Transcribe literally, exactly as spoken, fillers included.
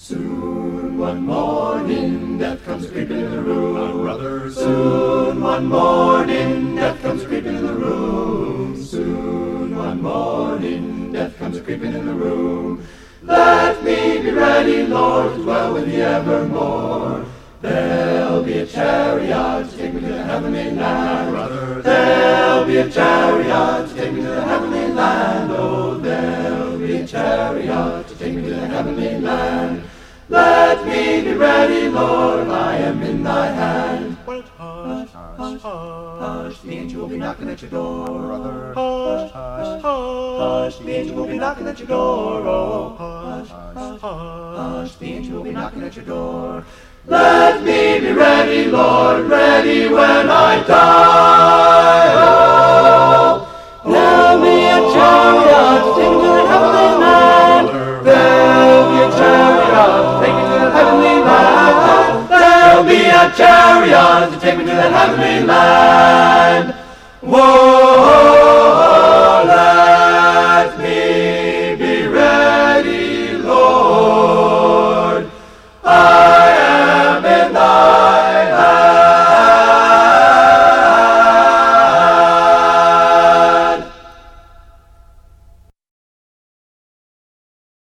Soon one morning death comes creeping in the room, brother. Soon one morning death comes creeping in the room. Soon one morning death comes creeping in the room. Let me be ready, Lord, to dwell with thee evermore. There'll be a chariot to take me to the heavenly land, brother. There'll be a chariot to take me to the heavenly land. Oh, there'll be a chariot to take me to the heavenly land. Let me be ready, Lord, I am in thy hand. Hush, hush, hush, Hush, the angel will be knocking at your door, brother. hush, hush, Hush, the angel will be knocking at your door. Oh, hush, hush, hush, the angel will be knocking at your door. Let me be ready, Lord, ready when I die. Oh, there'll be a chariot to take me to the heavenly land. There'll be a chariot to take me to the heavenly land. There'll be a chariot to take me to the heavenly land. Whoa.